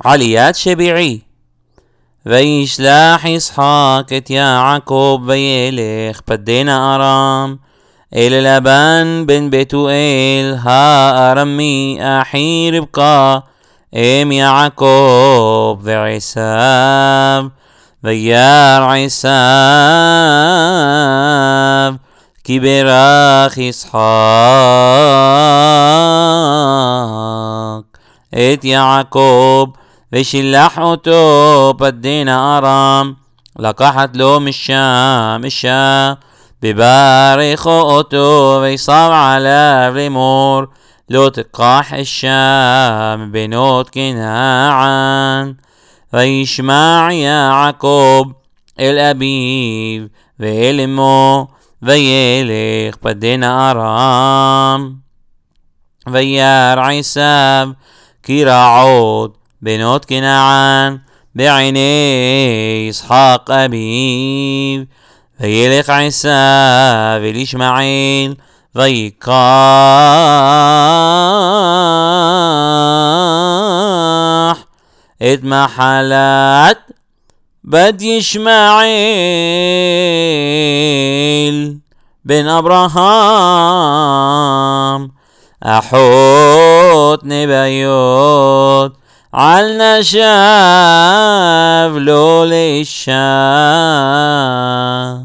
עליית שביעי. וישלח יצחק את יעקב וילך פדנה ארם אל לבן בן בתואל הארמי אחי רבקה אם יעקב ועשיו. וירא עשיו כי ברך יצחק את יעקב ושילח אותו פדנה ארם לקחת לו משם אישה בברכו אותו ויסב עליו לאמור לא תקח אישה מבנות כנען. וישמע יעקב אל אביו ואל אמו וילך פדנה ארם. וירא עשיו כי רעות בנות כנען בעיני יצחק אביו. וילך עשיו אל ישמעאל ויקח את מחלת בת ישמעאל בן אברהם אחות נביות על נשב לו לאישה.